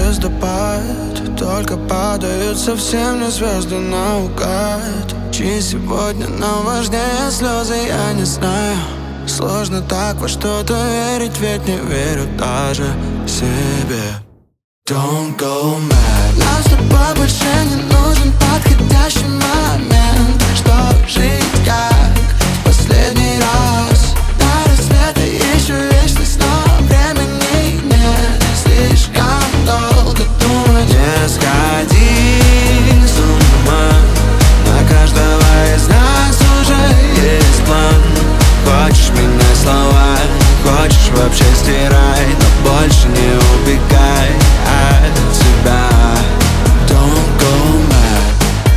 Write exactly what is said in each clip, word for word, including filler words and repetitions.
звездопад, только падают совсем не звезды наугад. Чьи сегодня нам важнее слезы, я не знаю. Сложно так во что-то верить, ведь не верю даже себе. Don't go mad. Нам с тобой больше не нужен подходящий момент, чтобы жить как в последний раз. До рассвета еще вечность, но времени нет. Слишком долго думать. Не сходи с ума, на каждого из нас уже есть план. Хочешь менять слова, хочешь вообще стирай, но больше не убегай от себя. Don't go mad.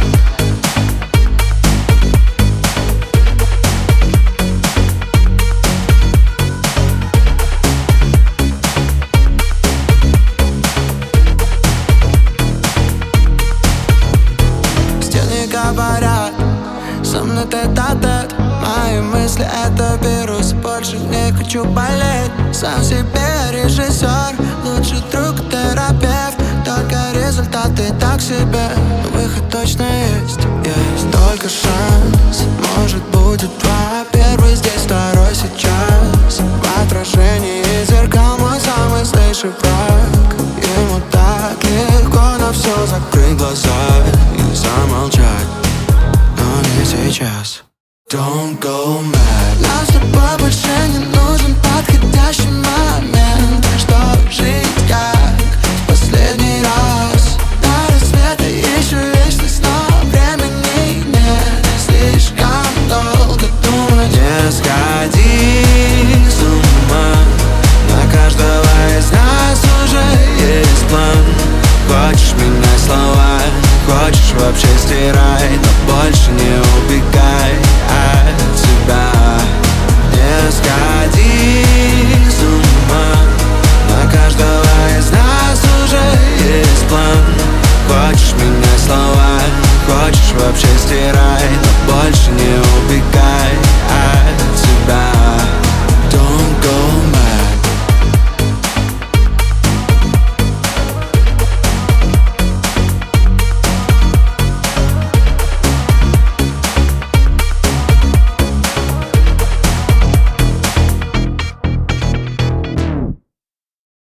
Стены говорят, со мной тет-а-тет. Мои мысли — это вирус, больше не хочу болеть. Сам себе режиссер, лучший друг — терапевт. Только результаты так себе, но выход точно есть. Есть только шанс, может будет два. Первый здесь, второй сейчас. В отражении зеркал мой самый злейший враг. Ему так легко на все закрыть глаза и замолчать, но не сейчас. Don't go mad. Нам с тобой больше не нужен подходящий момент, чтобы жить как в последний раз. До рассвета еще вечность, но времени нет. Слишком долго думать. Не сходи с ума, на каждого из нас уже есть план. Хочешь менять слова, хочешь вообще стирай, но больше не убегай от себя. Не сходи с ума, на каждого из нас уже есть план. Хочешь менять слова, хочешь вообще стирай, но больше не убегай